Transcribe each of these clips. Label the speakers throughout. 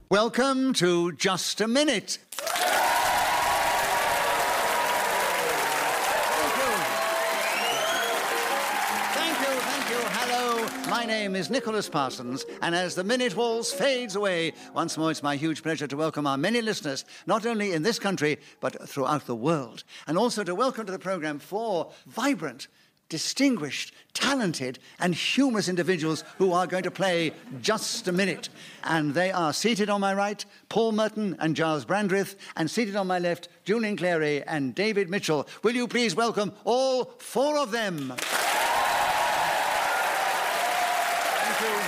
Speaker 1: Welcome to Just a Minute. Thank you. Hello, my name is Nicholas Parsons, and as the minute waltz fades away, once more it's my huge pleasure to welcome our many listeners, not only in this country, but throughout the world, and also to welcome to the programme four vibrant, distinguished, talented and humorous individuals who are going to play Just a Minute. And they are seated on my right, Paul Merton and Giles Brandreth, and seated on my left, Julian Clary and David Mitchell. Will you please welcome all four of them? Thank you.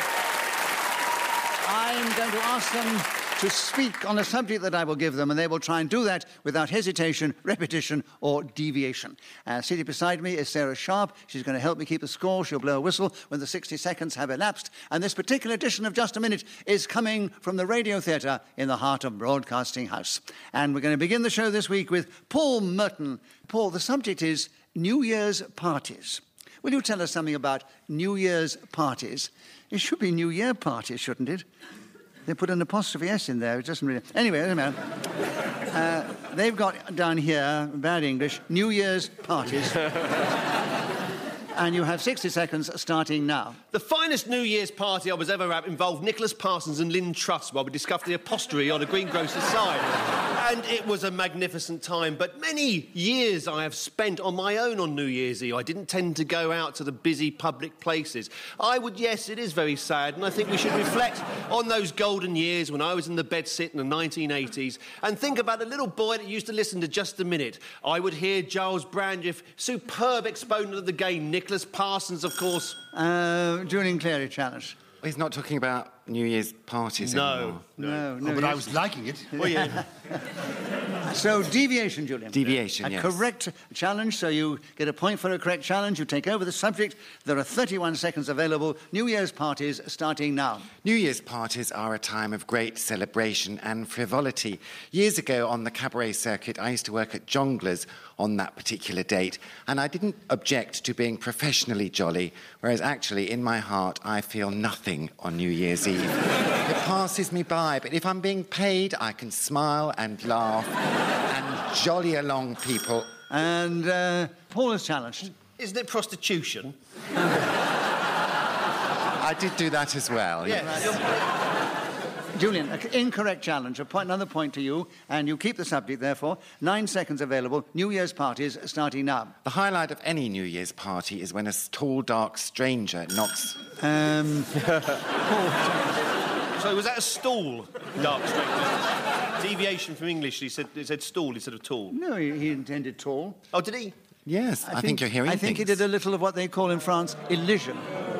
Speaker 1: I'm going to ask them to speak on a subject that I will give them, and they will try and do that without hesitation, repetition, or deviation. Seated beside me is Sarah Sharp. She's going to help me keep the score. She'll blow a whistle when the 60 seconds have elapsed. And this particular edition of Just a Minute is coming from the Radio Theatre in the heart of Broadcasting House. And we're going to begin the show this week with Paul Merton. Paul, the subject is New Year's parties. Will you tell us something about New Year's parties? It should be New Year parties, shouldn't it? They put an apostrophe S in there. It doesn't really... Anyway, it doesn't matter. They've got down here, bad English, New Year's parties. And you have 60 seconds starting now.
Speaker 2: The finest New Year's party I was ever at involved Nicholas Parsons and Lynn Truss while we discovered the apostrophe on a greengrocer's sign. And it was a magnificent time. But many years I have spent on my own on New Year's Eve. I didn't tend to go out to the busy public places. Yes, it is very sad, and I think we should reflect on those golden years when I was in the bedsit in the 1980s and think about the little boy that used to listen to Just a Minute. I would hear Giles Brandreth, superb exponent of the game, Nicholas Parsons, of course.
Speaker 1: Julian Clary challenge.
Speaker 3: He's not talking about New Year's parties anymore.
Speaker 1: No.
Speaker 4: But I was liking it.
Speaker 2: Well, yeah.
Speaker 1: So, deviation, Julian.
Speaker 3: Deviation, yes.
Speaker 1: A correct challenge, so you get a point for a correct challenge. You take over the subject. There are 31 seconds available. New Year's parties starting now.
Speaker 3: New Year's parties are a time of great celebration and frivolity. Years ago on the cabaret circuit, I used to work at Jongleurs on that particular date, and I didn't object to being professionally jolly, whereas actually, in my heart, I feel nothing on New Year's Eve. It passes me by, but if I'm being paid, I can smile and laugh and jolly along people.
Speaker 1: And Paul is challenged.
Speaker 2: Isn't it prostitution?
Speaker 3: I did do that as well.
Speaker 2: Yes.
Speaker 1: Julian, an incorrect challenge. Another point to you, and you keep the subject, therefore. 9 seconds available. New Year's parties starting now.
Speaker 3: The highlight of any New Year's party is when a tall, dark stranger knocks...
Speaker 2: So was that a stall, dark stranger? Deviation from English, he said stall instead of tall.
Speaker 1: No, he intended tall.
Speaker 2: Oh, did he?
Speaker 3: Yes, I think you're hearing
Speaker 1: I think
Speaker 3: things.
Speaker 1: he did a little of what they call in France, elision.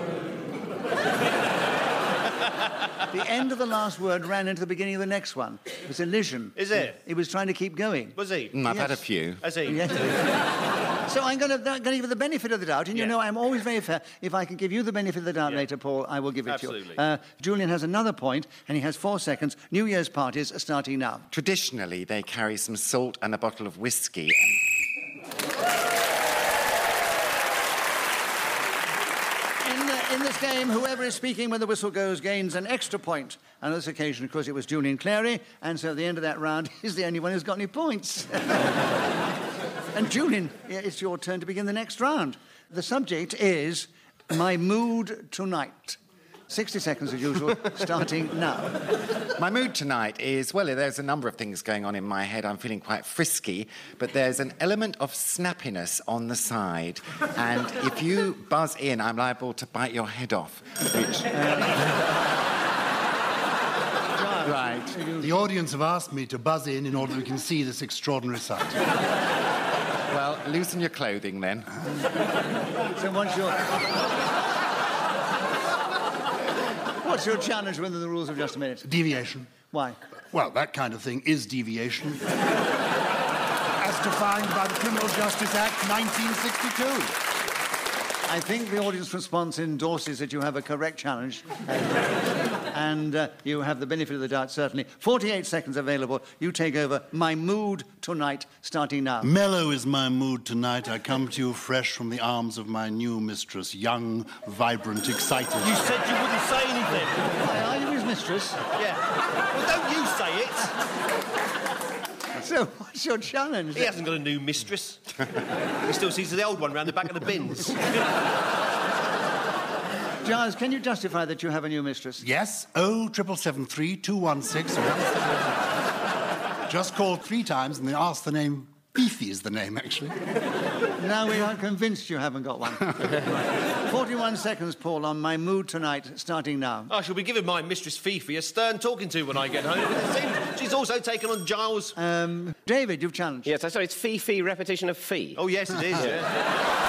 Speaker 1: The end of the last word ran into the beginning of the next one. It was elision.
Speaker 2: Is it?
Speaker 1: He was trying to keep going.
Speaker 2: Was he?
Speaker 3: I've had a few.
Speaker 2: Has he?
Speaker 1: Yes. So I'm going to give you the benefit of the doubt, and you know I'm always very fair. If I can give you the benefit of the doubt later, Paul, I will give it to you.
Speaker 2: Absolutely.
Speaker 1: Julian has another point, and he has 4 seconds. New Year's parties are starting now.
Speaker 3: Traditionally, they carry some salt and a bottle of whiskey.
Speaker 1: In this game, whoever is speaking when the whistle goes gains an extra point. And on this occasion, of course, it was Julian Clary, and so at the end of that round, he's the only one who's got any points. And Julian, it's your turn to begin the next round. The subject is My Mood Tonight. 60 seconds as usual, starting now.
Speaker 3: My mood tonight is, well, there's a number of things going on in my head. I'm feeling quite frisky, but there's an element of snappiness on the side. And if you buzz in, I'm liable to bite your head off, which... Right.
Speaker 4: The audience have asked me to buzz in order that we can see this extraordinary sight.
Speaker 3: Well, loosen your clothing, then.
Speaker 1: So what's your challenge within the rules of Just a Minute?
Speaker 4: Deviation.
Speaker 1: Why?
Speaker 4: Well, that kind of thing is deviation. As defined by the Criminal Justice Act 1962.
Speaker 1: I think the audience response endorses that you have a correct challenge. And you have the benefit of the doubt, certainly. 48 seconds available. You take over. My Mood Tonight, starting now.
Speaker 4: Mellow is my mood tonight. I come to you fresh from the arms of my new mistress. Young, vibrant, excited.
Speaker 2: You said you wouldn't say anything.
Speaker 1: Are you his mistress?
Speaker 2: Yeah. Well, don't
Speaker 1: So, what's your challenge?
Speaker 2: He hasn't got a new mistress. He still sees the old one round the back of the bins.
Speaker 1: Giles, can you justify that you have a new mistress?
Speaker 4: Yes, 07773 216. Just called 3 times and they asked the name. Fifi is the name, actually.
Speaker 1: Now we are convinced you haven't got one. 41 seconds, Paul, on my mood tonight, starting now.
Speaker 2: I shall be giving my mistress Fifi a stern talking to when I get home. It seems she's also taken on Giles.
Speaker 1: David, you've challenged.
Speaker 5: Yes, I saw it's Fifi, repetition of fee.
Speaker 2: Oh, yes, it is, yeah.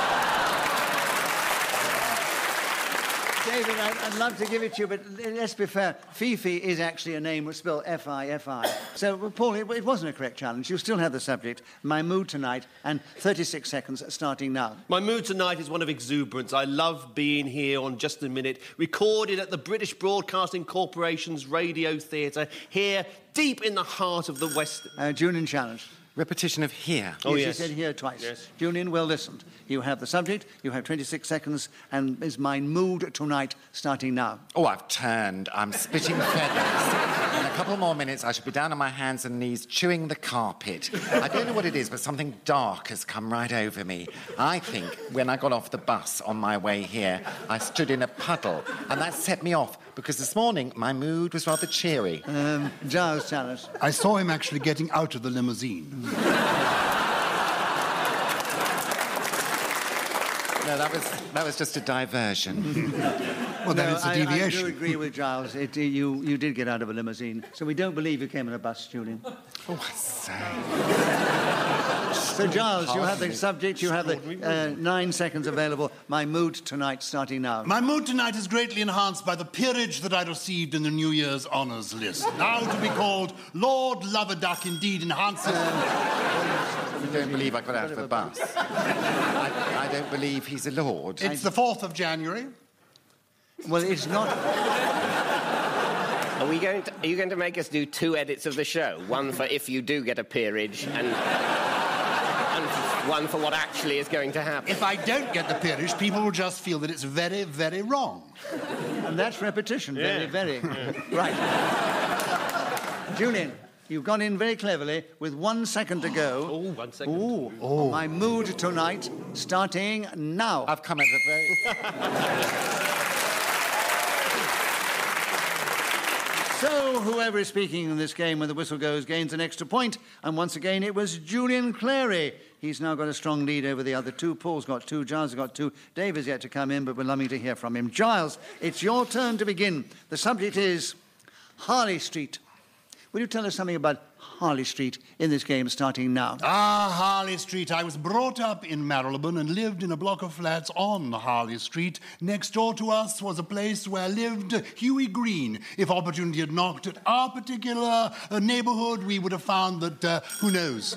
Speaker 1: David, I'd love to give it to you, but let's be fair. Fifi is actually a name spelled F-I-F-I. So, Paul, it wasn't a correct challenge. You still have the subject, my mood tonight, and 36 seconds starting now.
Speaker 2: My mood tonight is one of exuberance. I love being here on Just a Minute, recorded at the British Broadcasting Corporation's Radio Theatre, here deep in the heart of the West.
Speaker 1: Julian challenged.
Speaker 3: Repetition of here.
Speaker 2: Oh,
Speaker 1: yes.
Speaker 2: yes.
Speaker 1: You said here twice.
Speaker 2: Yes.
Speaker 1: Julian, well listened. You have the subject, you have 26 seconds, and is my mood tonight starting now.
Speaker 3: Oh, I've turned. I'm spitting feathers. In a couple more minutes, I should be down on my hands and knees chewing the carpet. I don't know what it is, but something dark has come right over me. I think when I got off the bus on my way here, I stood in a puddle, and that set me off, because this morning my mood was rather cheery.
Speaker 1: Giles challenge.
Speaker 4: I saw him actually getting out of the limousine.
Speaker 3: No, that was just a diversion.
Speaker 4: Well, then it's a deviation.
Speaker 1: I do agree with Giles. You did get out of a limousine, so we don't believe you came in a bus, Julian.
Speaker 3: Oh, I say.
Speaker 1: So, Giles, you have the subject, you have the 9 seconds available. My mood tonight starting now.
Speaker 4: My mood tonight is greatly enhanced by the peerage that I received in the New Year's honours list. Now to be called Lord Loverduck indeed enhances...
Speaker 3: I don't believe I got out of the bus. I don't believe he's a lord.
Speaker 4: It's the 4th of January.
Speaker 1: Well, it's not...
Speaker 5: Are you going to make us do 2 edits of the show? One for if you do get a peerage and one for what actually is going to happen.
Speaker 4: If I don't get the peerage, people will just feel that it's very, very wrong.
Speaker 1: And that's repetition, very, very. Yeah. Right. Julian, you've gone in very cleverly with 1 second to go.
Speaker 2: Oh, 1 second.
Speaker 1: Ooh. My mood tonight starting now.
Speaker 3: I've come at the very...
Speaker 1: So, whoever is speaking in this game when the whistle goes gains an extra point. And once again, it was Julian Clary. He's now got a strong lead over the other 2. Paul's got 2, Giles has got 2. Dave is yet to come in, but we're loving to hear from him. Giles, it's your turn to begin. The subject is Harley Street. Will you tell us something about Harley Street in this game starting now?
Speaker 4: Ah, Harley Street. I was brought up in Marylebone and lived in a block of flats on Harley Street. Next door to us was a place where lived Huey Green. If opportunity had knocked at our particular neighbourhood, we would have found that, who knows?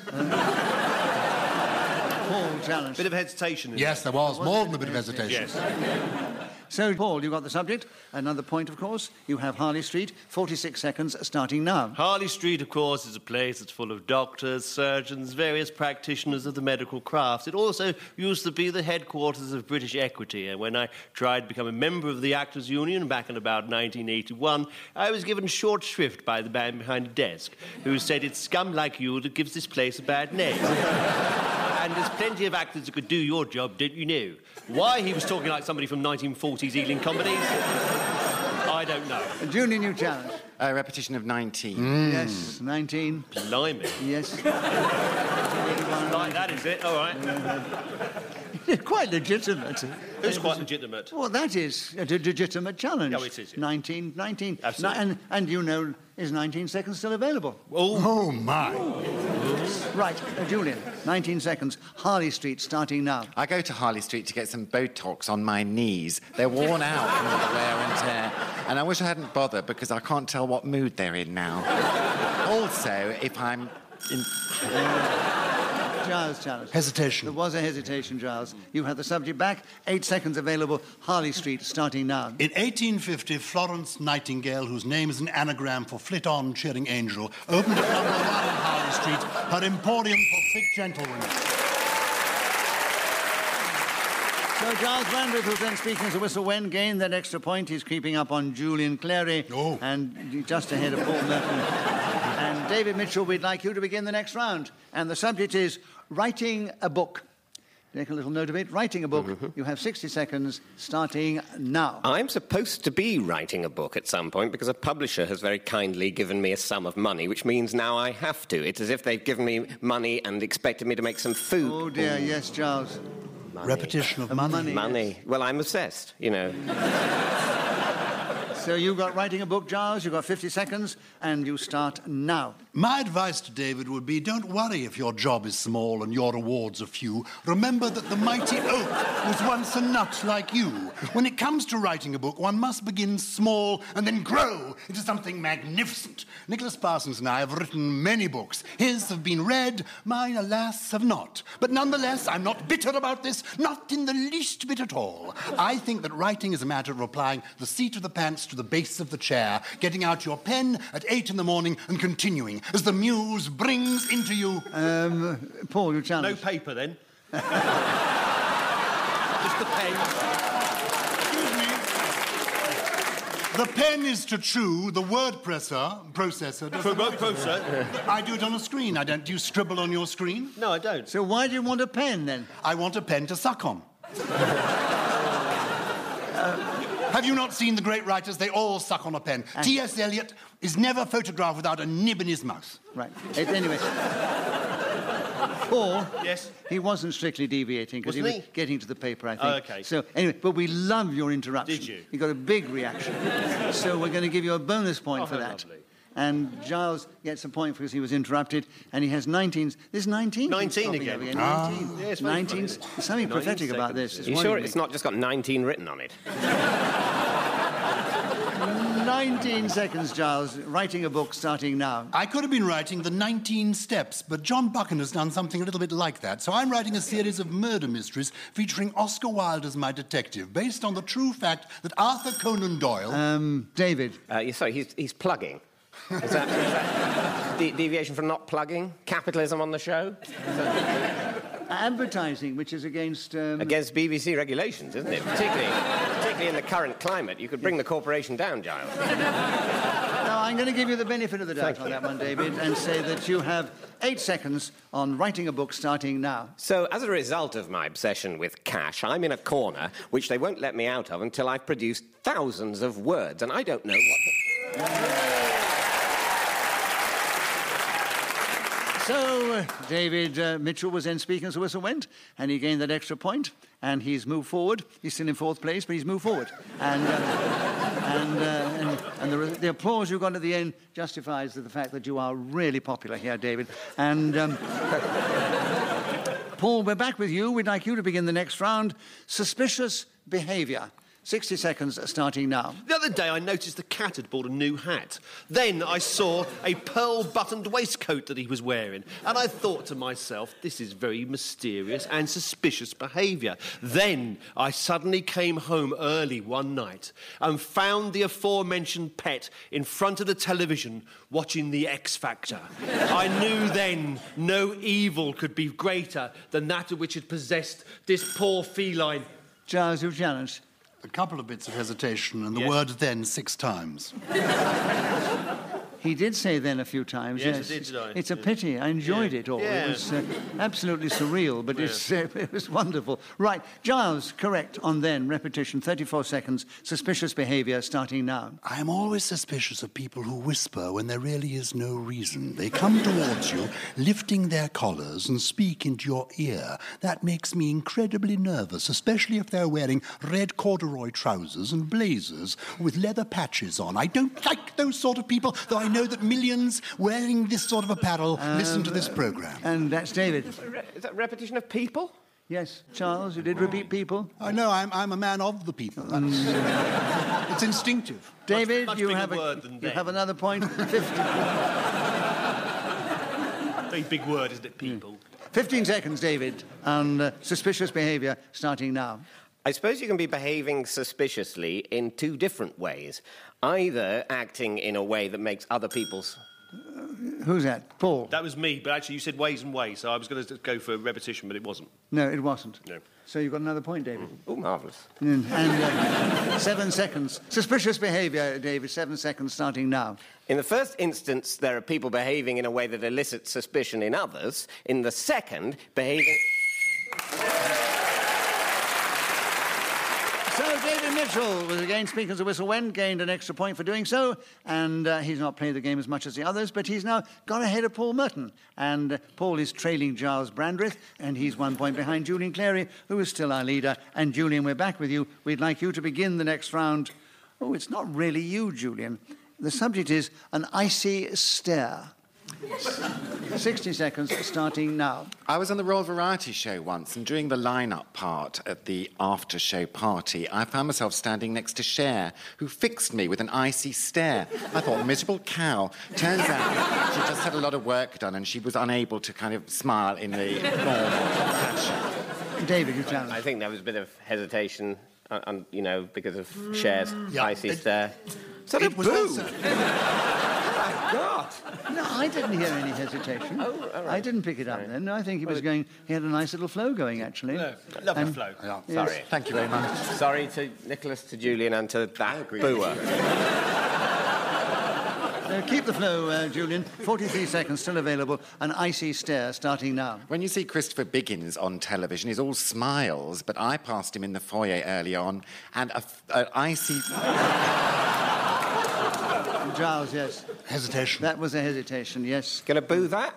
Speaker 1: Paul challenge.
Speaker 2: Bit of hesitation.
Speaker 4: Yes, there was more than a bit of hesitation.
Speaker 2: Yes.
Speaker 1: So, Paul, you got the subject. Another point, of course. You have Harley Street. 46 seconds starting now.
Speaker 2: Harley Street, of course, is a place that's full of doctors, surgeons, various practitioners of the medical crafts. It also used to be the headquarters of British Equity, and when I tried to become a member of the Actors' Union back in about 1981, I was given short shrift by the man behind the desk, who said it's scum like you that gives this place a bad name. And there's plenty of actors that could do your job, don't you know? Why he was talking like somebody from 1940s Ealing comedies, I don't know.
Speaker 1: Julian, you challenge.
Speaker 3: A repetition of 19.
Speaker 1: Yes, 19.
Speaker 2: Blimey.
Speaker 1: Yes.
Speaker 2: Like that, is it? All right.
Speaker 1: Quite legitimate.
Speaker 2: Who's quite legitimate?
Speaker 1: Well, that is a legitimate challenge.
Speaker 2: Oh, it is, yeah.
Speaker 1: 19.
Speaker 2: Absolutely.
Speaker 1: And you know, is 19 seconds still available?
Speaker 4: Oh, my.
Speaker 1: Right, Julian, 19 seconds. Harley Street starting now.
Speaker 3: I go to Harley Street to get some Botox on my knees. They're worn out from all the wear and tear. And I wish I hadn't bothered because I can't tell what mood they're in now. Also, if I'm in...
Speaker 1: Giles challenge.
Speaker 4: Hesitation.
Speaker 1: There was a hesitation, Giles. You have the subject back. 8 seconds available. Harley Street starting now.
Speaker 4: In 1850, Florence Nightingale, whose name is an anagram for Flit-On Cheering Angel, opened at number 1 on Harley Street her emporium for thick gentlewomen.
Speaker 1: So Giles Brandreth, who's then speaking as a whistle when, gained that extra point. He's creeping up on Julian Clary.
Speaker 4: Oh.
Speaker 1: And just ahead of Paul Merton. And David Mitchell, we'd like you to begin the next round. And the subject is writing a book. Make a little note of it. Writing a book. You have 60 seconds starting now.
Speaker 5: I'm supposed to be writing a book at some point because a publisher has very kindly given me a sum of money, which means now I have to. It's as if they've given me money and expected me to make some food.
Speaker 1: Oh, dear, yes, Giles.
Speaker 5: Money.
Speaker 4: Repetition of money.
Speaker 5: Money.
Speaker 1: Yes.
Speaker 5: Well, I'm obsessed, you know.
Speaker 1: So you've got writing a book, Giles. You've got 50 seconds, and you start now.
Speaker 4: My advice to David would be, don't worry if your job is small and your rewards are few. Remember that the mighty oak was once a nut like you. When it comes to writing a book, one must begin small and then grow into something magnificent. Nicholas Parsons and I have written many books. His have been read, mine, alas, have not. But nonetheless, I'm not bitter about this, not in the least bit at all. I think that writing is a matter of applying the seat of the pants to the base of the chair, getting out your pen at 8 in the morning and continuing as the muse brings into you...
Speaker 1: Paul, you
Speaker 2: No
Speaker 1: challenge.
Speaker 2: paper, then. Just the pen.
Speaker 4: Excuse me. The pen is to chew, the word processor...
Speaker 2: Processor?
Speaker 4: I do it on a screen. I don't... Do you scribble on your screen?
Speaker 2: No, I don't.
Speaker 1: So why do you want a pen, then?
Speaker 4: I want a pen to suck on. Have you not seen the great writers? They all suck on a pen. T.S. Eliot is never photographed without a nib in his mouth.
Speaker 1: Right. Anyway. Paul,
Speaker 2: Yes?
Speaker 1: he wasn't strictly deviating because he was
Speaker 2: Wasn't he?
Speaker 1: getting to the paper, I think.
Speaker 2: Oh, OK.
Speaker 1: So, anyway, but we love your interruption.
Speaker 2: Did you?
Speaker 1: You got a big reaction. So we're going to give you a bonus point
Speaker 2: Oh,
Speaker 1: for
Speaker 2: how
Speaker 1: that.
Speaker 2: lovely.
Speaker 1: And Giles gets a point because he was interrupted, and he has 19. There's 19.
Speaker 2: 19 again.
Speaker 1: 19.
Speaker 2: Yeah, it's very
Speaker 1: 19.
Speaker 2: funny.
Speaker 1: There's something
Speaker 2: 19
Speaker 1: prophetic about
Speaker 2: seconds,
Speaker 1: this.
Speaker 2: yeah.
Speaker 1: It's
Speaker 5: You sure
Speaker 1: worrying
Speaker 5: it's
Speaker 1: me.
Speaker 5: not just got 19 written on it?
Speaker 1: 19 seconds, Giles. Writing a book starting now.
Speaker 4: I could have been writing the 19 Steps, but John Buchan has done something a little bit like that. So I'm writing a series of murder mysteries featuring Oscar Wilde as my detective, based on the true fact that Arthur Conan Doyle...
Speaker 1: David.
Speaker 5: Sorry, he's plugging. Is that deviation from not plugging? Capitalism on the show?
Speaker 1: Advertising, which is against...
Speaker 5: Against BBC regulations, isn't it? Particularly in the current climate. You could bring the corporation down, Giles.
Speaker 1: Now, I'm going to give you the benefit of the doubt on that one, David, and say that you have 8 seconds on writing a book starting now.
Speaker 5: So, as a result of my obsession with cash, I'm in a corner which they won't let me out of until I've produced thousands of words, and I don't know what...
Speaker 1: So, David Mitchell was then speaking as the whistle went, and he gained that extra point, and he's moved forward. He's still in 4th place, but he's moved forward. And the applause you got at the end justifies the fact that you are really popular here, David. And Paul, we're back with you. We'd like you to begin the next round. Suspicious behaviour. 60 seconds starting now.
Speaker 2: The other day, I noticed the cat had bought a new hat. Then I saw a pearl-buttoned waistcoat that he was wearing. And I thought to myself, this is very mysterious and suspicious behaviour. Then I suddenly came home early one night and found the aforementioned pet in front of the television watching The X Factor. I knew then no evil could be greater than that which had possessed this poor feline.
Speaker 1: Giles, you've challenged.
Speaker 4: A couple of bits of hesitation and the
Speaker 2: Yes.
Speaker 4: word then 6 times.
Speaker 1: He did say then a few times,
Speaker 2: Yes,
Speaker 1: yes.
Speaker 2: I did.
Speaker 1: It's a pity. I enjoyed
Speaker 2: Yeah.
Speaker 1: it all.
Speaker 2: Yeah.
Speaker 1: It was absolutely surreal, but it was wonderful. Right, Giles, correct on then. Repetition, 34 seconds. Suspicious behaviour starting now.
Speaker 4: I am always suspicious of people who whisper when there really is no reason. They come towards you, lifting their collars and speak into your ear. That makes me incredibly nervous, especially if they're wearing red corduroy trousers and blazers with leather patches on. I don't like those sort of people, though I know that millions wearing this sort of apparel listen to this programme.
Speaker 1: And that's David.
Speaker 5: Is that repetition of people?
Speaker 1: Yes, Charles, you did repeat people.
Speaker 4: I know, I'm a man of the people. It's instinctive.
Speaker 1: David,
Speaker 2: much
Speaker 1: you
Speaker 2: bigger
Speaker 1: have
Speaker 2: word than
Speaker 1: you
Speaker 2: then.
Speaker 1: have another point.
Speaker 2: Very big word, isn't it, people?
Speaker 1: 15 seconds, David, on suspicious behaviour starting now.
Speaker 5: I suppose you can be behaving suspiciously in 2 different ways. Either acting in a way that makes other people's...
Speaker 1: Who's that? Paul?
Speaker 2: That was me, but actually you said ways and ways, so I was going to go for repetition, but it wasn't.
Speaker 1: No, it wasn't.
Speaker 2: No.
Speaker 1: So you've got another point, David.
Speaker 5: Oh, marvellous.
Speaker 1: And 7 seconds. Suspicious behaviour, David. 7 seconds starting now.
Speaker 5: In the first instance, there are people behaving in a way that elicits suspicion in others. In the second, behaving...
Speaker 1: So David Mitchell was again speaking as a whistle went, gained an extra point for doing so, and he's not played the game as much as the others, but he's now gone ahead of Paul Merton. And Paul is trailing Giles Brandreth, and he's 1 point behind Julian Clary, who is still our leader. And Julian, we're back with you. We'd like you to begin the next round. Oh, it's not really you, Julian. The subject is an icy stare. 60 seconds starting now.
Speaker 3: I was on the Royal Variety Show once, and during the line-up part at the after-show party, I found myself standing next to Cher, who fixed me with an icy stare. I thought, miserable cow. Turns out she just had a lot of work done, and she was unable to kind of smile in the normal fashion.
Speaker 1: David, you challenge.
Speaker 5: I think there was a bit of hesitation, because of Cher's icy stare. Sort of
Speaker 4: It was
Speaker 5: boo!
Speaker 4: also...
Speaker 5: God!
Speaker 1: No, I didn't hear any hesitation.
Speaker 5: Oh, all right.
Speaker 1: I didn't pick it up then. No, I think he was going... He had a nice little flow going, actually.
Speaker 2: No, lovely
Speaker 1: And-
Speaker 2: flow.
Speaker 4: Yeah.
Speaker 1: Yes.
Speaker 5: Sorry.
Speaker 3: Thank you very much.
Speaker 5: Sorry to Nicholas, to Julian, and to that booer.
Speaker 1: Keep the flow, Julian. 43 seconds still available. An icy stare starting now.
Speaker 3: When you see Christopher Biggins on television, he's all smiles, but I passed him in the foyer early on, and an icy...
Speaker 1: Giles, yes.
Speaker 4: Hesitation.
Speaker 1: That was a hesitation, yes.
Speaker 5: Gonna boo that?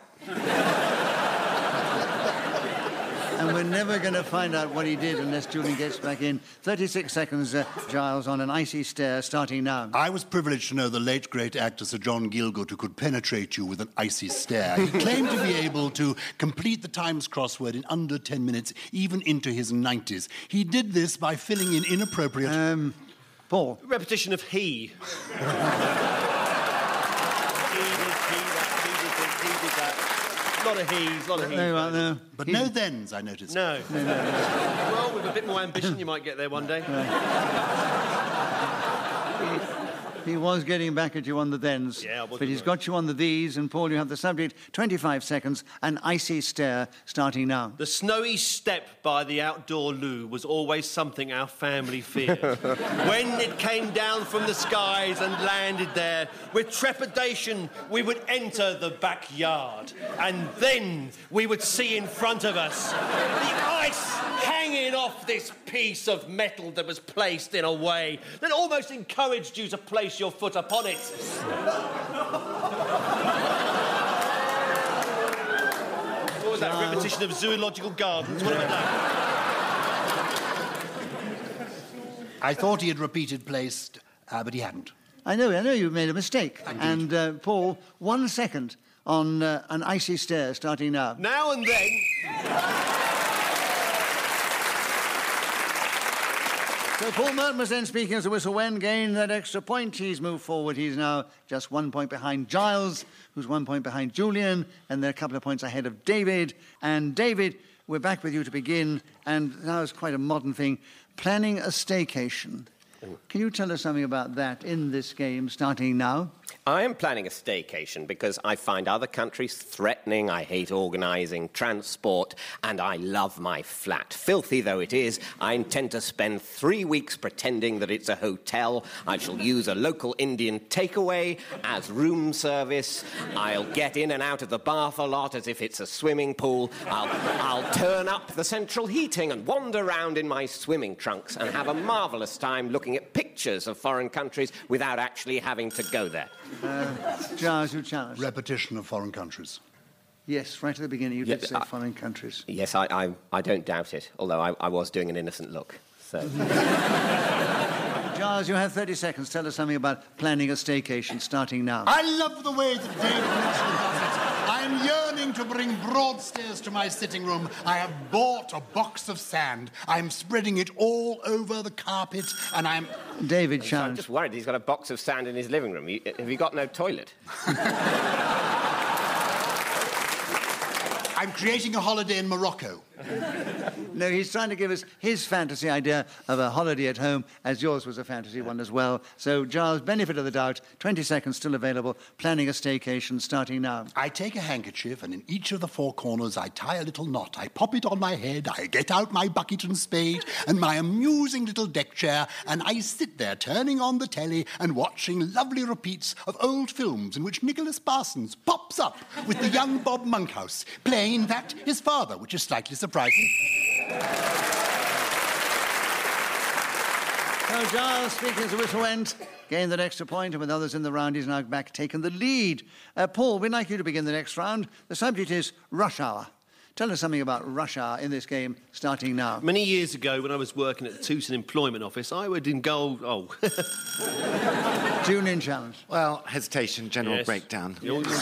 Speaker 1: And we're never going to find out what he did unless Julian gets back in. 36 seconds, Giles, on an icy stare starting now.
Speaker 4: I was privileged to know the late, great actor Sir John Gielgud, who could penetrate you with an icy stare. He claimed to be able to complete the Times crossword in under 10 minutes, even into his 90s. He did this by filling in inappropriate...
Speaker 1: Paul.
Speaker 2: Repetition of he. He did that. A lot of he's, a lot of he's.
Speaker 1: No.
Speaker 4: But no thens, I noticed.
Speaker 2: No. Well, with a bit more ambition, you might get there one day.
Speaker 1: He was getting back at you on the thens.
Speaker 2: Yeah, I wasn't
Speaker 1: but he's
Speaker 2: right.
Speaker 1: got you on the these, and Paul, you have the subject. 25 seconds, an icy stare starting now.
Speaker 2: The snowy step by the outdoor loo was always something our family feared. When it came down from the skies and landed there, with trepidation we would enter the backyard. And then we would see in front of us the ice hanging off this piece of metal that was placed in a way that almost encouraged you to place your foot upon it. What was that? A repetition of zoological gardens? What about that?
Speaker 4: I thought he had repeated placed, but he hadn't.
Speaker 1: I know you made a mistake. And, Paul, 1 second on an icy stare starting now.
Speaker 2: Now and then...
Speaker 1: So Paul Merton was then speaking as a whistle when gained that extra point. He's moved forward. He's now just 1 point behind Giles, who's 1 point behind Julian, and they're a couple of points ahead of David. And David, we're back with you to begin, and now it's quite a modern thing, planning a staycation. Can you tell us something about that in this game, starting now?
Speaker 5: I am planning a staycation because I find other countries threatening, I hate organising transport, and I love my flat. Filthy though it is, I intend to spend 3 weeks pretending that it's a hotel. I shall use a local Indian takeaway as room service. I'll get in and out of the bath a lot as if it's a swimming pool. I'll turn up the central heating and wander around in my swimming trunks and have a marvellous time looking at pictures of foreign countries without actually having to go there.
Speaker 1: Giles, you challenge.
Speaker 4: Repetition of foreign countries.
Speaker 1: Yes, right at the beginning you did
Speaker 5: Yes,
Speaker 1: say foreign countries.
Speaker 5: Yes, I don't doubt it, although I was doing an innocent look. So.
Speaker 1: Giles, you have 30 seconds. Tell us something about planning a staycation, starting now.
Speaker 4: I love the way that David Mitchell does it. I'm yearning to bring Broadstairs to my sitting room. I have bought a box of sand. I'm spreading it all over the carpet, and I'm...
Speaker 1: David
Speaker 5: I'm
Speaker 1: challenge.
Speaker 5: just worried he's got a box of sand in his living room.
Speaker 4: I I'm creating a holiday in Morocco.
Speaker 1: No, he's trying to give us his fantasy idea of a holiday at home, as yours was a fantasy one as well. So, Giles, benefit of the doubt, 20 seconds still available, planning a staycation starting now.
Speaker 4: I take a handkerchief, and in each of the four corners I tie a little knot. I pop it on my head, I get out my bucket and spade and my amusing little deck chair, and I sit there turning on the telly and watching lovely repeats of old films in which Nicholas Parsons pops up with the young Bob Monkhouse, playing, in fact, his father, which is slightly surprising.
Speaker 1: So Giles, speaking as the whistle went, gained that extra point, and with others in the round, he's now back taken the lead. Paul, we'd like you to begin the next round. The subject is rush hour. Tell us something about rush hour in this game, starting now.
Speaker 2: Many years ago, when I was working at the Tooting Employment Office, I would indulge...
Speaker 1: Tune-in challenge.
Speaker 3: Well, hesitation, general breakdown.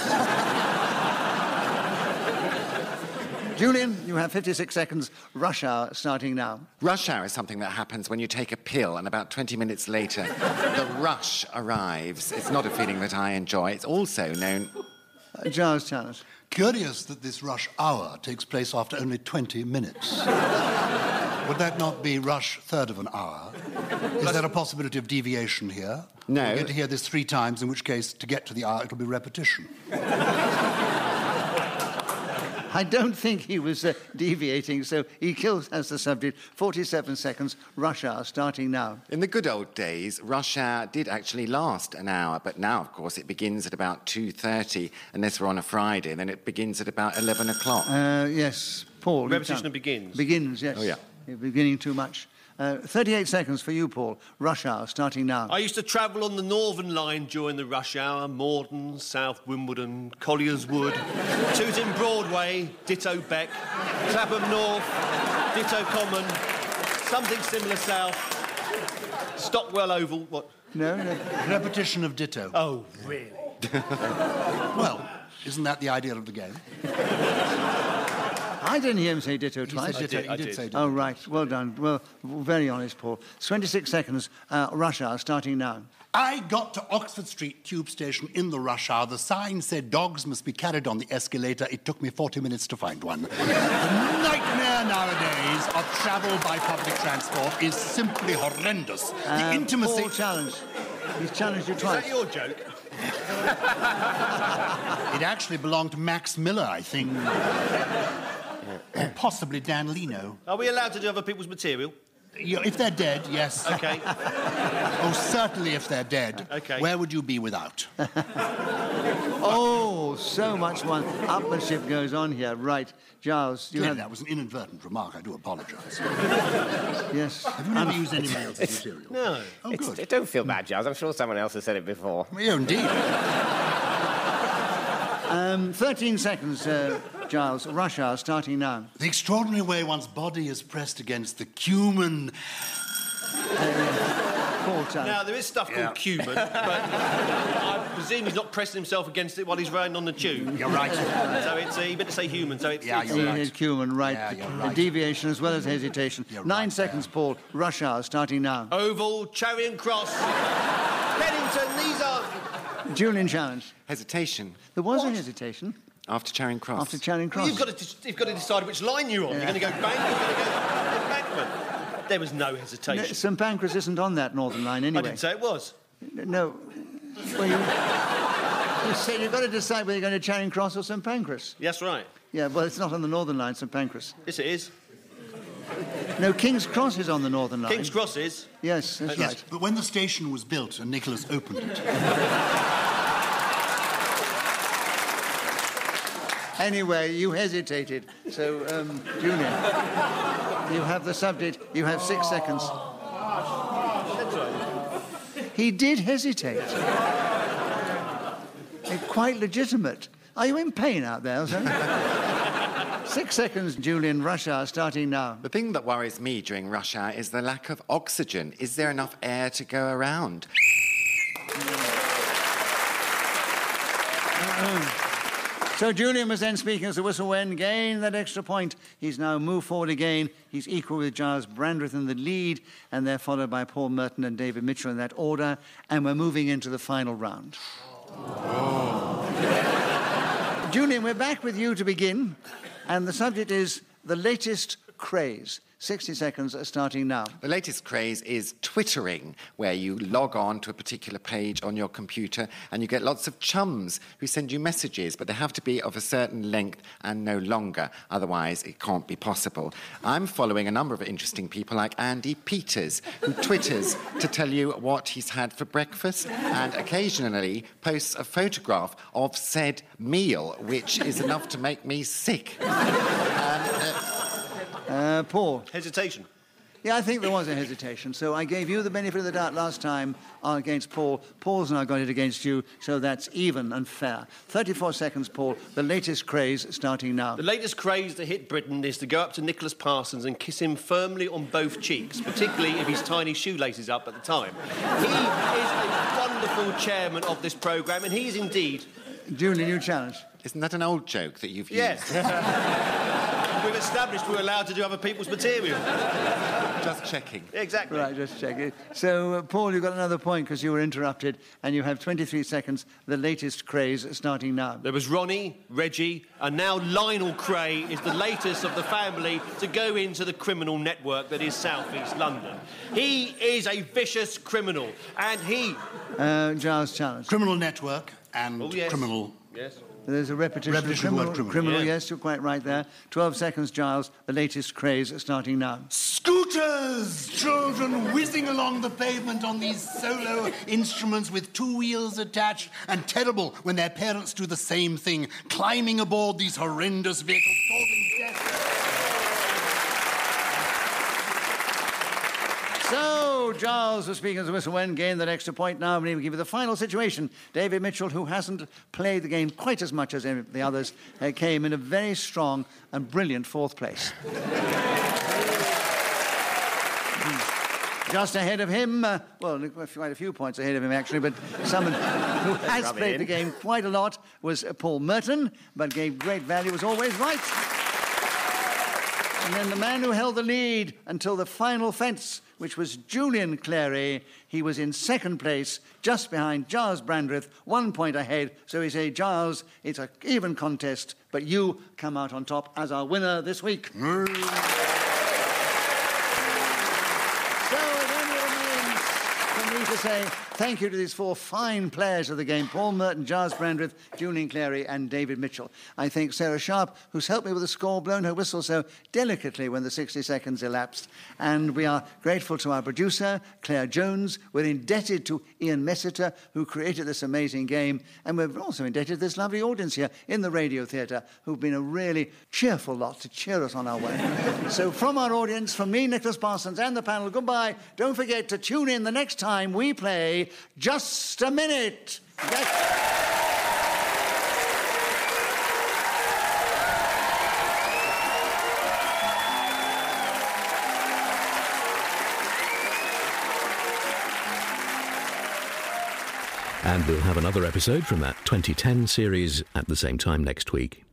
Speaker 1: Julian, you have 56 seconds. Rush hour starting now.
Speaker 3: Rush hour is something that happens when you take a pill and about 20 minutes later, the rush arrives. It's not a feeling that I enjoy. It's also known...
Speaker 1: Giles, tell us.
Speaker 4: Curious that this rush hour takes place after only 20 minutes. Would that not be rush third of an hour? Is there a possibility of deviation here?
Speaker 3: No.
Speaker 4: We'll get to hear this 3 times, in which case, to get to the hour, it'll be repetition.
Speaker 1: I don't think he was deviating, so he kills as the subject. 47 seconds, rush hour, starting now.
Speaker 3: In the good old days, rush hour did actually last an hour, but now, of course, it begins at about 2:30, unless we're on a Friday, and then it begins at about 11 o'clock.
Speaker 1: Yes, Paul.
Speaker 2: Repetition begins.
Speaker 1: Begins, yes.
Speaker 3: Oh, yeah.
Speaker 1: You're beginning too much. 38 seconds for you, Paul. Rush hour, starting now.
Speaker 2: I used to travel on the Northern Line during the rush hour. Morden, South Wimbledon, Collier's Wood, Tooting Broadway, ditto Beck, Clapham North, ditto Common, something similar south, Stockwell Oval, what?
Speaker 1: No.
Speaker 4: Repetition of ditto.
Speaker 2: Oh, really?
Speaker 4: Well, isn't that the idea of the game?
Speaker 1: I didn't hear him say ditto
Speaker 4: He
Speaker 1: twice.
Speaker 4: said ditto.
Speaker 2: I
Speaker 4: He did
Speaker 2: did.
Speaker 4: say ditto.
Speaker 1: Oh, right. Well done. Well, very honest, Paul. 26 seconds, rush hour, starting now.
Speaker 4: I got to Oxford Street Tube Station in the rush hour. The sign said dogs must be carried on the escalator. It took me 40 minutes to find one. The nightmare nowadays of travel by public transport is simply horrendous. The intimacy...
Speaker 1: Paul challenge. He's challenged you
Speaker 2: Is
Speaker 1: twice.
Speaker 2: that your joke?
Speaker 4: It actually belonged to Max Miller, I think. Or possibly Dan Leno.
Speaker 2: Are we allowed to do other people's material?
Speaker 4: If they're dead, yes.
Speaker 2: OK.
Speaker 4: Oh, certainly if they're dead.
Speaker 2: OK.
Speaker 4: Where would you be without?
Speaker 1: Oh, so much fun. Upmanship goes on here. Right. Giles, you
Speaker 4: Clearly,
Speaker 1: have...
Speaker 4: that was an inadvertent remark. I do apologise.
Speaker 1: Yes.
Speaker 4: Have you never used anybody else's material?
Speaker 2: No.
Speaker 4: Oh, good.
Speaker 5: Don't feel bad, Giles. I'm sure someone else has said it before.
Speaker 4: Yeah, indeed.
Speaker 1: 13 seconds, Giles. Rush hour, starting now.
Speaker 4: The extraordinary way one's body is pressed against the cumin.
Speaker 1: Paul challenge.
Speaker 2: Now, there is stuff called cumin, but I presume he's not pressing himself against it while he's riding on the tube.
Speaker 4: You're right.
Speaker 2: So it's, you better say human, so it's...
Speaker 4: Yeah,
Speaker 2: it's,
Speaker 4: you're
Speaker 1: He
Speaker 4: right.
Speaker 1: had Cumin, right.
Speaker 4: Yeah, you're
Speaker 1: The
Speaker 4: right.
Speaker 1: deviation as well as hesitation.
Speaker 4: You're
Speaker 1: 9
Speaker 4: right
Speaker 1: seconds,
Speaker 4: there.
Speaker 1: Paul. Rush hour, starting now.
Speaker 2: Oval, Charing Cross, Pennington, these are...
Speaker 1: Julian challenge.
Speaker 3: Hesitation.
Speaker 1: There was a hesitation
Speaker 3: After Charing Cross.
Speaker 1: after Charing
Speaker 2: Well,
Speaker 1: Cross.
Speaker 2: you've got to decide which line you're on. You're going to go bank, you're going to go embankment. There was no hesitation.
Speaker 1: St Pancras isn't on that Northern Line
Speaker 2: I
Speaker 1: anyway.
Speaker 2: didn't say it was.
Speaker 1: No. Well, you said you've got to decide whether you're going to Charing Cross or St Pancras.
Speaker 2: Yes, right.
Speaker 1: Yeah, well, it's not on the Northern Line, St Pancras.
Speaker 2: Yes, it is.
Speaker 1: No, King's Cross is on the Northern Line.
Speaker 2: King's Cross is.
Speaker 1: Yes, that's
Speaker 4: Yes,
Speaker 1: right.
Speaker 4: but when the station was built and Nicholas opened it,
Speaker 1: Anyway, you hesitated. So, Julian, you have the subject. You have 6 seconds.
Speaker 2: That's right.
Speaker 1: He did hesitate. Quite legitimate. Are you in pain out there, sir? 6 seconds, Julian. Rush hour starting now.
Speaker 3: The thing that worries me during rush hour is the lack of oxygen. Is there enough air to go around?
Speaker 1: So Julian was then speaking as the whistle went, gained that extra point. He's now moved forward again. He's equal with Giles Brandreth in the lead, and they're followed by Paul Merton and David Mitchell in that order. And we're moving into the final round. Julian, we're back with you to begin. And the subject is the latest craze. 60 seconds starting now.
Speaker 3: The latest craze is twittering, where you log on to a particular page on your computer and you get lots of chums who send you messages, but they have to be of a certain length and no longer. Otherwise, it can't be possible. I'm following a number of interesting people like Andy Peters, who twitters to tell you what he's had for breakfast and occasionally posts a photograph of said meal, which is enough to make me sick.
Speaker 1: Paul.
Speaker 2: Hesitation.
Speaker 1: Yeah, I think there was a hesitation. So I gave you the benefit of the doubt last time against Paul. Paul's now got it against you, so that's even and fair. 34 seconds, Paul. The latest craze starting now.
Speaker 2: The latest craze to hit Britain is to go up to Nicholas Parsons and kiss him firmly on both cheeks, particularly if his tiny shoelaces up at the time. He is a wonderful chairman of this programme, and he is indeed...
Speaker 1: Julie, new challenge.
Speaker 3: Isn't that an old joke that you've used?
Speaker 2: Yes. We've established we're allowed to do other people's material.
Speaker 3: Just checking.
Speaker 2: Exactly.
Speaker 1: Right, just check it. So, Paul, you got another point because you were interrupted, and you have 23 seconds. The latest craze starting now.
Speaker 2: There was Ronnie, Reggie, and now Lionel Cray is the latest of the family to go into the criminal network that is South East London. He is a vicious criminal, and he...
Speaker 1: Giles challenge.
Speaker 4: Criminal network and criminal.
Speaker 2: Yes.
Speaker 1: There's a repetition of criminal. Criminal, yes, you're quite right there. 12 seconds, Giles. The latest craze starting now.
Speaker 4: Scooters! Children whizzing along the pavement on these solo instruments with two wheels attached, and terrible when their parents do the same thing, climbing aboard these horrendous vehicles, causing death.
Speaker 1: So, Giles was speaking as a whistle when gained that extra point now, and we give you the final situation. David Mitchell, who hasn't played the game quite as much as the others, came in a very strong and brilliant fourth place. Just ahead of him, well, quite a few points ahead of him, actually, but someone who has played the game quite a lot was Paul Merton, but gave great value, was always right. And then the man who held the lead until the final fence, which was Julian Clary, he was in second place, just behind Giles Brandreth, 1 point ahead. So we say, Giles, it's an even contest, but you come out on top as our winner this week. So it only remains for me to say thank you to these four fine players of the game, Paul Merton, Giles Brandreth, Julian Clary and David Mitchell. I thank Sarah Sharp, who's helped me with the score, blown her whistle so delicately when the 60 seconds elapsed. And we are grateful to our producer, Claire Jones. We're indebted to Ian Messiter, who created this amazing game. And we're also indebted to this lovely audience here in the Radio Theatre, who've been a really cheerful lot to cheer us on our way. So from our audience, from me, Nicholas Parsons, and the panel, goodbye. Don't forget to tune in the next time we play Just a Minute.
Speaker 6: And we'll have another episode from that 2010 series at the same time next week.